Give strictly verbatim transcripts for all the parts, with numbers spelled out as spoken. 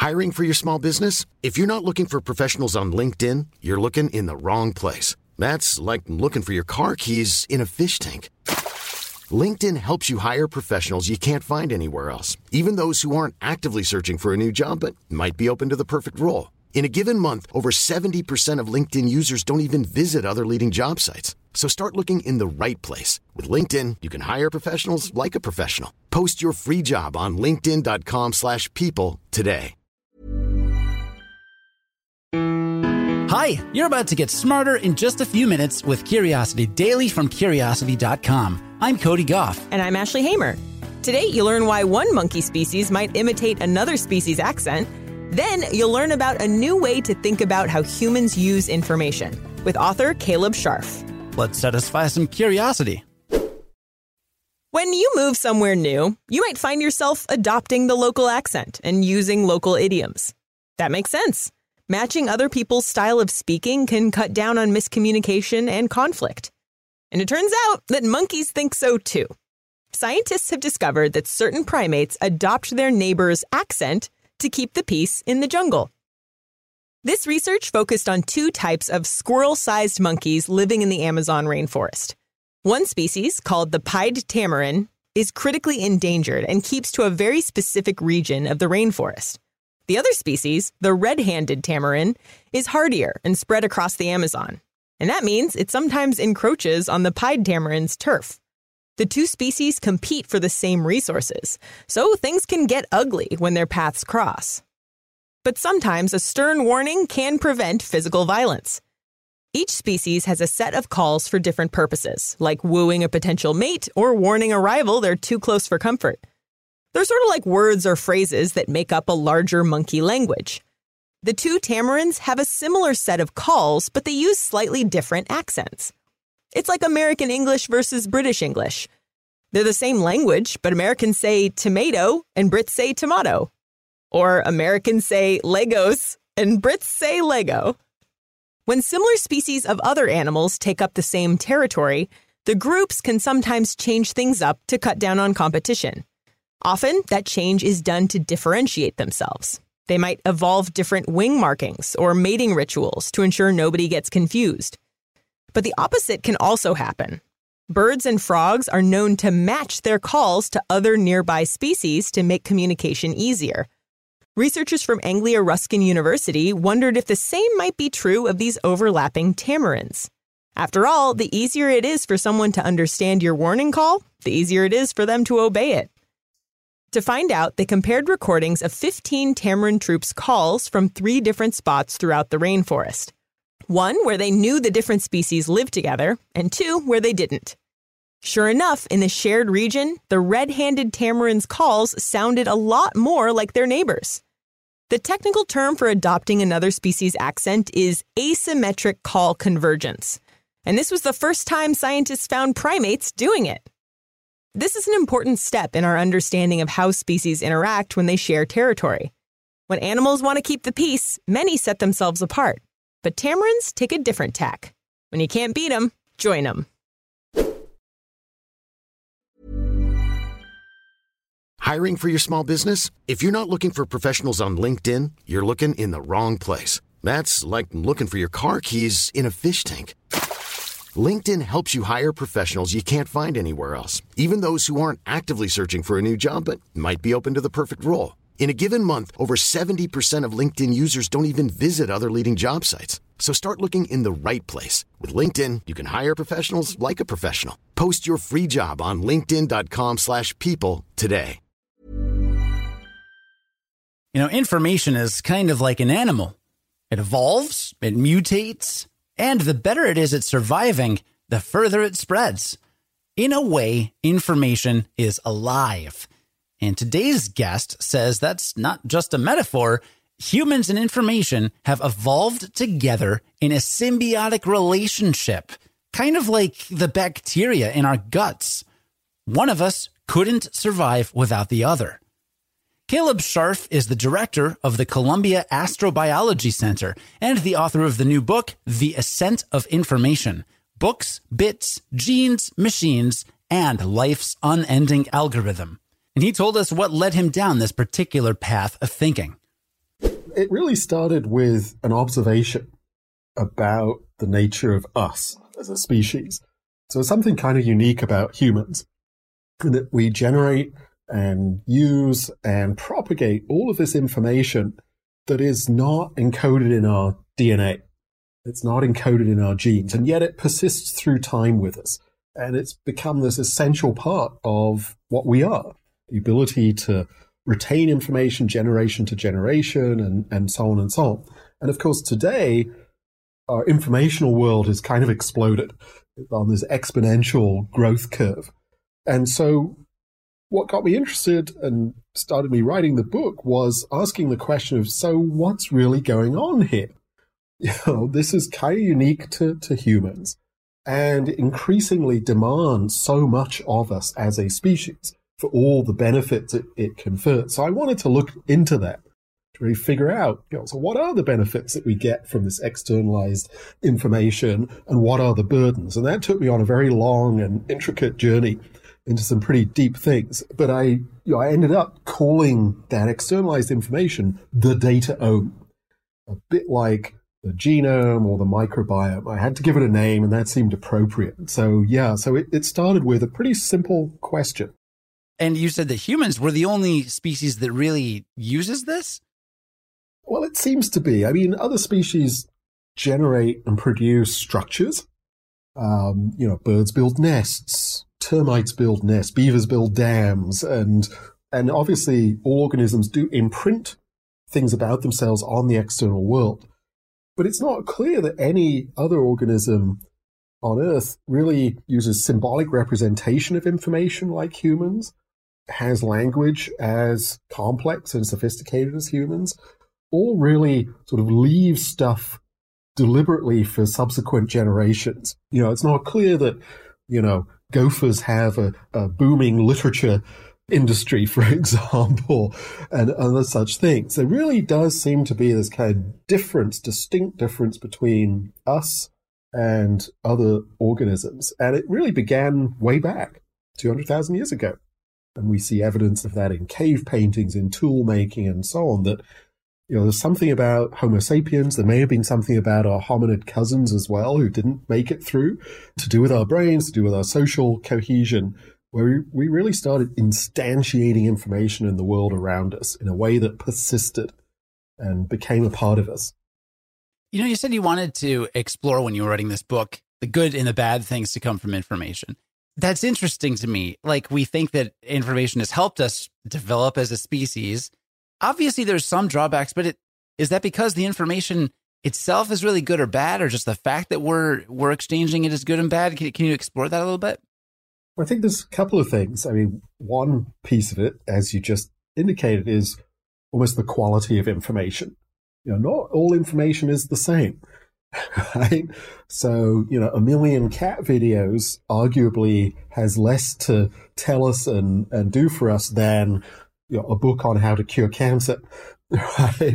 Hiring for your small business? If you're not looking for professionals on LinkedIn, you're looking in the wrong place. That's like looking for your car keys in a fish tank. LinkedIn helps you hire professionals you can't find anywhere else, even those who aren't actively searching for a new job but might be open to the perfect role. In a given month, over seventy percent of LinkedIn users don't even visit other leading job sites. So start looking in the right place. With LinkedIn, you can hire professionals like a professional. Post your free job on linkedin.com slash people today. Hi, you're about to get smarter in just a few minutes with Curiosity Daily from Curiosity dot com. I'm Cody Goff. And I'm Ashley Hamer. Today, you'll learn why one monkey species might imitate another species' accent. Then, you'll learn about a new way to think about how humans use information with author Caleb Scharf. Let's satisfy some curiosity. When you move somewhere new, you might find yourself adopting the local accent and using local idioms. That makes sense. Matching other people's style of speaking can cut down on miscommunication and conflict. And it turns out that monkeys think so too. Scientists have discovered that certain primates adopt their neighbor's accent to keep the peace in the jungle. This research focused on two types of squirrel-sized monkeys living in the Amazon rainforest. One species, called the pied tamarin, is critically endangered and keeps to a very specific region of the rainforest. The other species, the red-handed tamarin, is hardier and spread across the Amazon. And that means it sometimes encroaches on the pied tamarin's turf. The two species compete for the same resources, so things can get ugly when their paths cross. But sometimes a stern warning can prevent physical violence. Each species has a set of calls for different purposes, like wooing a potential mate or warning a rival they're too close for comfort. They're sort of like words or phrases that make up a larger monkey language. The two tamarins have a similar set of calls, but they use slightly different accents. It's like American English versus British English. They're the same language, but Americans say tomato and Brits say tomato. Or Americans say Legos and Brits say Lego. When similar species of other animals take up the same territory, the groups can sometimes change things up to cut down on competition. Often, that change is done to differentiate themselves. They might evolve different wing markings or mating rituals to ensure nobody gets confused. But the opposite can also happen. Birds and frogs are known to match their calls to other nearby species to make communication easier. Researchers from Anglia Ruskin University wondered if the same might be true of these overlapping tamarins. After all, the easier it is for someone to understand your warning call, the easier it is for them to obey it. To find out, they compared recordings of fifteen tamarin troops' calls from three different spots throughout the rainforest. One, where they knew the different species lived together, and two, where they didn't. Sure enough, in the shared region, the red-handed tamarin's calls sounded a lot more like their neighbors. The technical term for adopting another species' accent is asymmetric call convergence. And this was the first time scientists found primates doing it. This is an important step in our understanding of how species interact when they share territory. When animals want to keep the peace, many set themselves apart. But tamarins take a different tack. When you can't beat them, join them. Hiring for your small business? If you're not looking for professionals on LinkedIn, you're looking in the wrong place. That's like looking for your car keys in a fish tank. LinkedIn helps you hire professionals you can't find anywhere else, even those who aren't actively searching for a new job but might be open to the perfect role. In a given month, over seventy percent of LinkedIn users don't even visit other leading job sites. So start looking in the right place. With LinkedIn, you can hire professionals like a professional. Post your free job on linkedin.com slash people today. You know, information is kind of like an animal. It evolves, it mutates, and the better it is at surviving, the further it spreads. In a way, information is alive. And today's guest says that's not just a metaphor. Humans and information have evolved together in a symbiotic relationship, kind of like the bacteria in our guts. One of us couldn't survive without the other. Caleb Scharf is the director of the Columbia Astrobiology Center and the author of the new book, The Ascent of Information: Books, Bits, Genes, Machines, and Life's Unending Algorithm. And he told us what led him down this particular path of thinking. it really started with an observation about the nature of us as a species. So something kind of unique about humans, in that we generate and use and propagate all of this information that is not encoded in our D N A. It's not encoded in our genes, and yet it persists through time with us. And it's become this essential part of what we are, the ability to retain information generation to generation, and, and so on and so on. And of course, today, our informational world has kind of exploded on this exponential growth curve. And so what got me interested and started me writing the book was asking the question of, so what's really going on here? You know, this is kind of unique to, to humans and increasingly demands so much of us as a species for all the benefits it, it confers. So I wanted to look into that to really figure out, you know, so what are the benefits that we get from this externalized information and what are the burdens? And that took me on a very long and intricate journey into some pretty deep things. But I, you know, I ended up calling that externalized information the dataome, a bit like the genome or the microbiome. I had to give it a name, and that seemed appropriate. So yeah, so it, it started with a pretty simple question. And you said that humans were the only species that really uses this? Well, it seems to be. I mean, other species generate and produce structures. Um, you know, birds build nests, termites build nests, beavers build dams, and and obviously all organisms do imprint things about themselves on the external world. But it's not clear that any other organism on Earth really uses symbolic representation of information like humans, has language as complex and sophisticated as humans, or really sort of leaves stuff deliberately for subsequent generations. You know, it's not clear that, you know, gophers have a, a booming literature industry, for example, and other such things. There really does seem to be this kind of difference, distinct difference between us and other organisms. And it really began way back, two hundred thousand years ago. And we see evidence of that in cave paintings, in tool making, and so on, that, you know, there's something about Homo sapiens. There may have been something about our hominid cousins as well, who didn't make it through, to do with our brains, to do with our social cohesion, where we really started instantiating information in the world around us in a way that persisted and became a part of us. You know, you said you wanted to explore, when you were writing this book, the good and the bad things to come from information. That's interesting to me. Like, we think that information has helped us develop as a species. Obviously, there's some drawbacks, but it, is that because the information itself is really good or bad, or just the fact that we're we're exchanging it is good and bad? Can, can you explore that a little bit? I think there's a couple of things. I mean, one piece of it, as you just indicated, is almost the quality of information. You know, not all information is the same, right? So, you know, a million cat videos arguably has less to tell us and, and do for us than, you know, a book on how to cure cancer, right?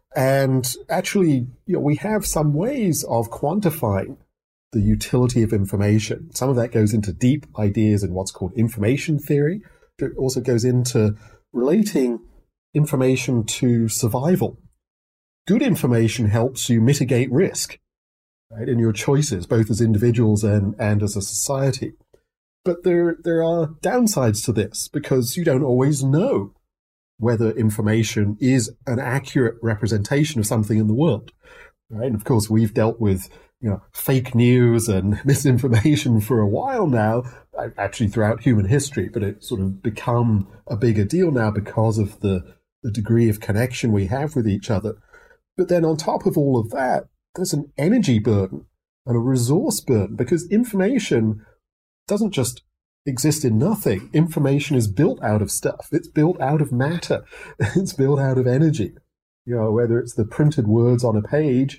And actually, you know, we have some ways of quantifying the utility of information. Some of that goes into deep ideas in what's called information theory. It also goes into relating information to survival. Good information helps you mitigate risk, right, in your choices, both as individuals and, and as a society. But there, there are downsides to this, because you don't always know whether information is an accurate representation of something in the world, right? And of course, we've dealt with, you know, fake news and misinformation for a while now, actually throughout human history, but it's sort of become a bigger deal now because of the, the degree of connection we have with each other. But then on top of all of that, there's an energy burden and a resource burden, because information doesn't just exist in nothing. Information is built out of stuff. It's built out of matter. It's built out of energy. You know, whether it's the printed words on a page,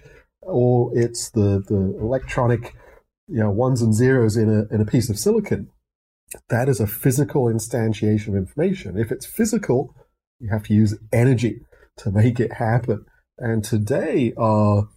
or it's the, the electronic, you know, ones and zeros in a in a piece of silicon. That is a physical instantiation of information. If it's physical, you have to use energy to make it happen. And today, our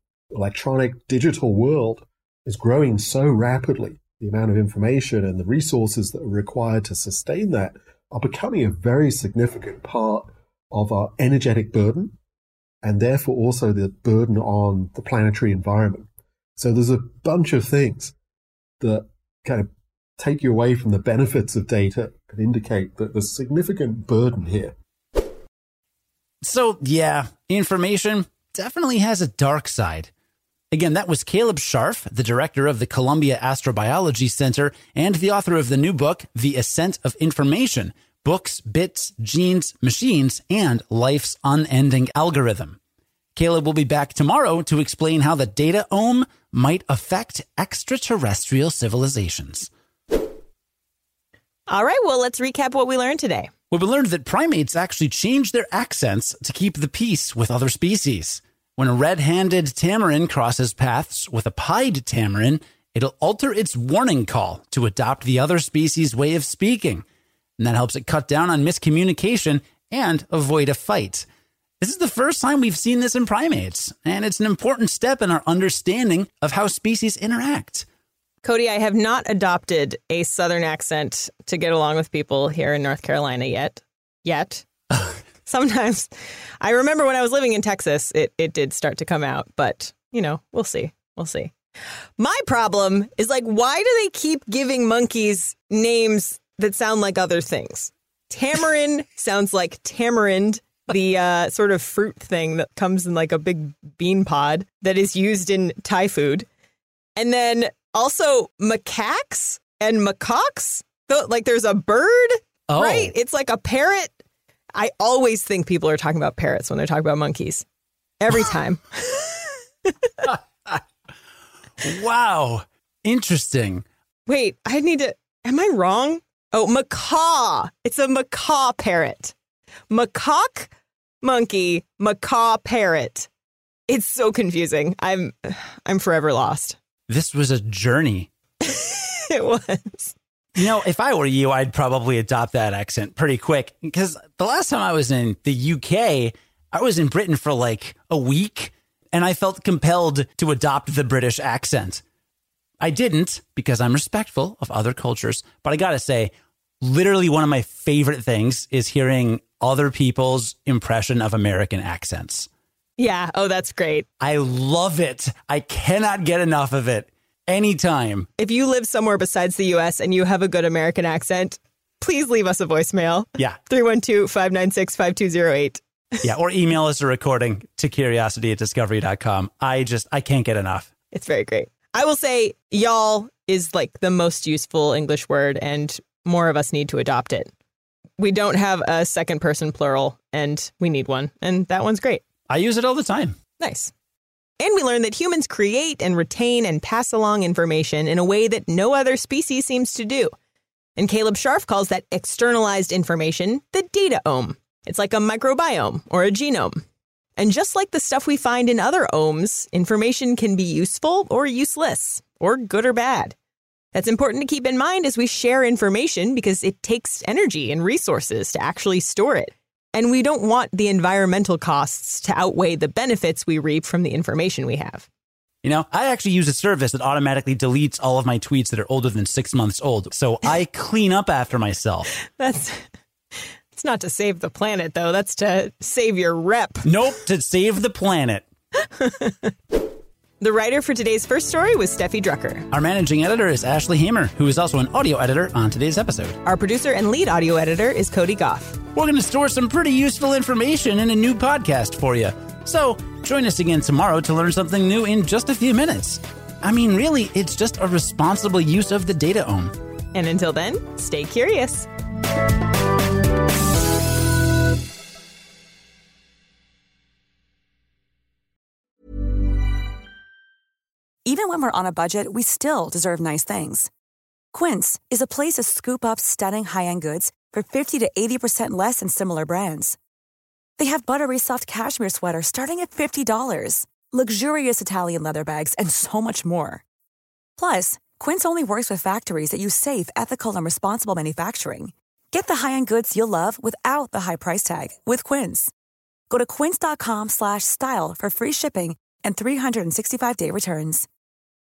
electronic digital world is growing so rapidly. The amount of information and the resources that are required to sustain that are becoming a very significant part of our energetic burden and therefore also the burden on the planetary environment. So there's a bunch of things that kind of take you away from the benefits of data and indicate that there's significant burden here. So, yeah, information definitely has a dark side. Again, that was Caleb Scharf, the director of the Columbia Astrobiology Center and the author of the new book, The Ascent of Information, Books, Bits, Genes, Machines, and Life's Unending Algorithm. Caleb will be back tomorrow to explain how the dataome might affect extraterrestrial civilizations. All right, well, let's recap what we learned today. Well, we learned that primates actually change their accents to keep the peace with other species. When a red-handed tamarin crosses paths with a pied tamarin, it'll alter its warning call to adopt the other species' way of speaking. And that helps it cut down on miscommunication and avoid a fight. This is the first time we've seen this in primates, and it's an important step in our understanding of how species interact. Cody, I have not adopted a Southern accent to get along with people here in North Carolina yet. Yet. Sometimes. I remember when I was living in Texas, it, it did start to come out. But, you know, we'll see. We'll see. My problem is, like, why do they keep giving monkeys names that sound like other things? Tamarin sounds like tamarind, the uh, sort of fruit thing that comes in like a big bean pod that is used in Thai food. And then also macaques and macaques. Like there's a bird, oh. right? It's like a parrot. I always think people are talking about parrots when they're talking about monkeys. Every time. Wow. Interesting. Wait, I need to, am I wrong? Oh, macaw. It's a macaw parrot. Macaque, monkey, macaw parrot. It's so confusing. I'm I'm forever lost. This was a journey. It was. You know, if I were you, I'd probably adopt that accent pretty quick. Because the last time I was in the U K, I was in Britain for like a week, and I felt compelled to adopt the British accent. I didn't, because I'm respectful of other cultures. But I gotta say, literally one of my favorite things is hearing other people's impression of American accents. Yeah. Oh, that's great. I love it. I cannot get enough of it. Anytime. If you live somewhere besides the U S and you have a good American accent, please leave us a voicemail. Yeah. three one two, five nine six, five two zero eight. Yeah. Or email us a recording to curiosity at discovery dot com. I just, I can't get enough. It's very great. I will say y'all is like the most useful English word, and more of us need to adopt it. We don't have a second person plural, and we need one. And that one's great. I use it all the time. Nice. And we learned that humans create and retain and pass along information in a way that no other species seems to do. And Caleb Scharf calls that externalized information the dataome. It's like a microbiome or a genome. And just like the stuff we find in other ohms, information can be useful or useless, or good or bad. That's important to keep in mind as we share information, because it takes energy and resources to actually store it. And we don't want the environmental costs to outweigh the benefits we reap from the information we have. You know, I actually use a service that automatically deletes all of my tweets that are older than six months old. So I clean up after myself. That's, it's not to save the planet, though. That's to save your rep. Nope, to save the planet. The writer for today's first story was Steffi Drucker. Our managing editor is Ashley Hamer, who is also an audio editor on today's episode. Our producer and lead audio editor is Cody Goff. We're going to store some pretty useful information in a new podcast for you. So join us again tomorrow to learn something new in just a few minutes. I mean, really, it's just a responsible use of the dataome. And until then, stay curious. Even when we're on a budget, we still deserve nice things. Quince is a place to scoop up stunning high-end goods for fifty to eighty percent less than similar brands. They have buttery soft cashmere sweaters starting at fifty dollars, luxurious Italian leather bags, and so much more. Plus, Quince only works with factories that use safe, ethical, and responsible manufacturing. Get the high-end goods you'll love without the high price tag with Quince. Go to quince dot com slash style for free shipping and three sixty-five day returns.